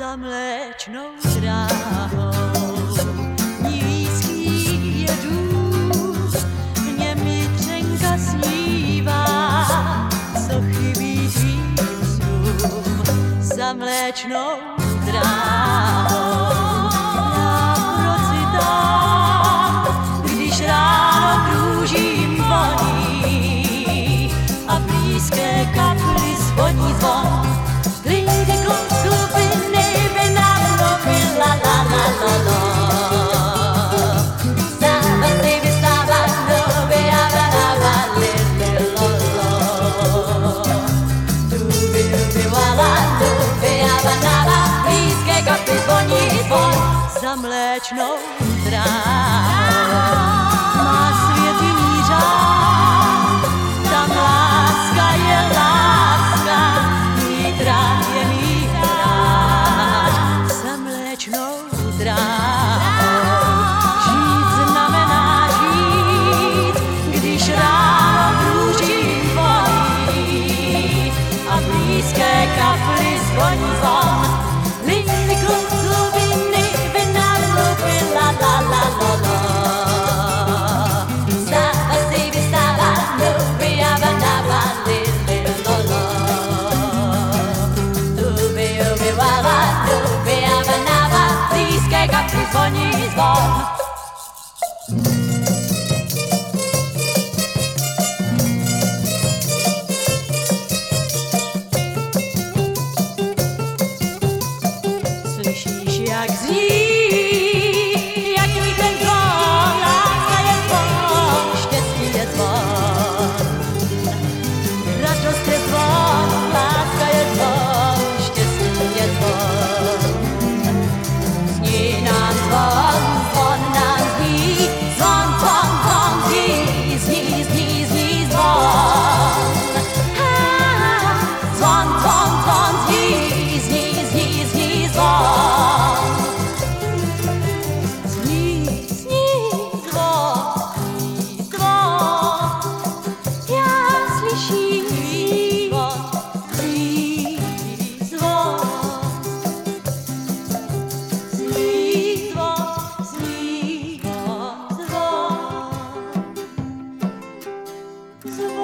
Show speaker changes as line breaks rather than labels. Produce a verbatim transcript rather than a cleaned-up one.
za mléčnou dráhou. Nízký jedu, v něm mi třenka snívá, co chybí tvým snům za mléčnou dráhou. Já procitám, když ráno kroužím voní a blízké kapli zvoní zvon. Lidi klubiny by nám mluvila la la la la. Stávat si vystávat nově a vadávat lili lolo. Dubi dubi wala dubi a vadávat blízké kapli zvoní zvon za mléčnou dráhou. Má svět jiný řád, tam láska je láska, mít rád je mít rád za mléčnou dráhou. Žít znamená žít, když ráno kroužím voní a blízké kapli zvoní zvon. Lidi klubiny by nám mluvila la la la la. Stávat si vystávat dubi a vadávat lili lolo. Dubi dubi wala dubi a vadávat blízké kapli zvoní zvon. Slyšíš, jak zní, jaký ten zvon, láska je zvon, štěstí je zvon. Radost je zvon, láska je zvon, štěstí je zvon. Zní nám zvon, zvon nám zní, zvon, zvon, zvon zní, zní, zní, zní zvon. Ah, zvon, zvon, zvon zní, zní, zní, zní zvon. Zní, zní zvon, zní zvon. Já slyším zvon, zní zvon. Zní zvon, zní zvon, zvon. Zvon.